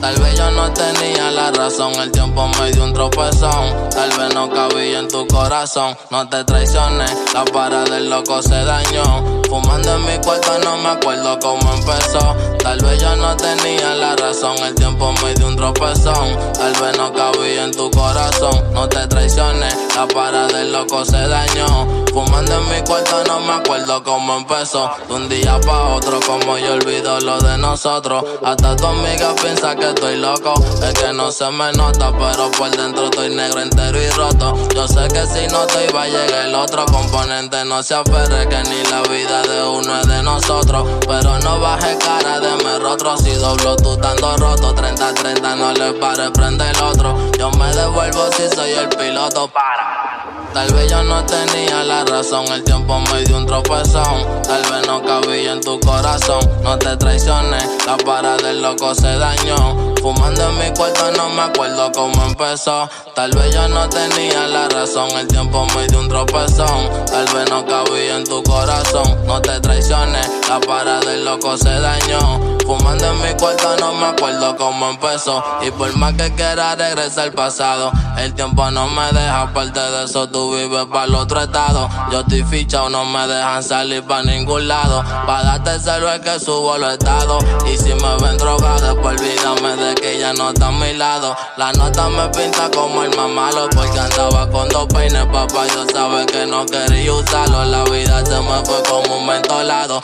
Tal vez yo no tenía la razón, el tiempo me dio un tropezón. Tal vez no cabía en tu corazón, no te traicioné, la para del loco se dañó. Fumando en mi cuarto no me acuerdo cómo empezó. Tal vez yo no tenía la razón, el tiempo me dio un tropezón. Tal vez no cabía en tu corazón, no te traicioné, la para del loco se dañó. Fumando en mi cuarto no me acuerdo cómo empezó. De un día pa' otro como yo olvido lo de nosotros. Hasta tu amiga piensa que estoy loco. Es que no se me nota, pero por dentro estoy negro, entero y roto. Yo sé que si no te iba a llegar el otro componente. No se aferre que ni la vida de uno es de nosotros. Pero no baje cara de me rostro. Si doblo tú estando roto, 30-30 no le pare, prende el otro. Yo me devuelvo si soy el piloto, para. Tal vez yo no tenía la razón, el tiempo me dio un tropezón. Tal vez no cabía en tu corazón, no te traicioné, la para del loco se dañó. Fumando en mi cuarto no me acuerdo cómo empezó. Tal vez yo no tenía la razón, el tiempo me dio un tropezón. Tal vez no cabía en tu corazón, no te traicioné, la para del loco se dañó. Fumando en mi cuarto no me acuerdo cómo empezó. Y por más que quiera regresar al pasado, el tiempo no me deja, aparte de eso tú vives para el otro estado. Yo estoy fichado, no me dejan salir para ningún lado. Pa' darte celo es que subo los estados. Y si me ven drogado, después olvídame de que ya no está a mi lado. La nota me pinta como el más malo, porque andaba con dos peines, papá, yo sabe que no quería usarlo. La vida se me fue como un mentolado.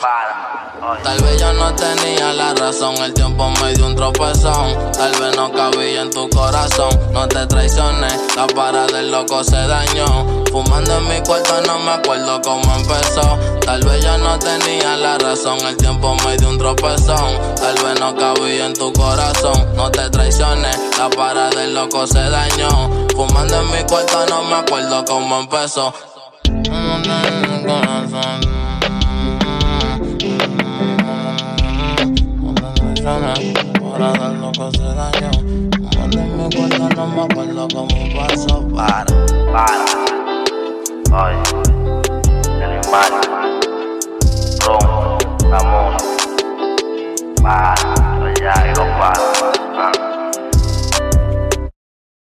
Tal vez yo no tenía la razón, el tiempo me dio un tropezón. Tal vez no cabía en tu corazón, no te traicioné, la para del loco se dañó. Fumando en mi cuarto no me acuerdo cómo empezó. Tal vez yo no tenía la razón, el tiempo me dio un tropezón. Tal vez no cabía en tu corazón, no te traicioné, la para del loco se dañó. Fumando en mi cuarto no me acuerdo cómo empezó. Para del loco se dañó. Fumando en mi cuarto no me acuerdo cómo pasó. Para.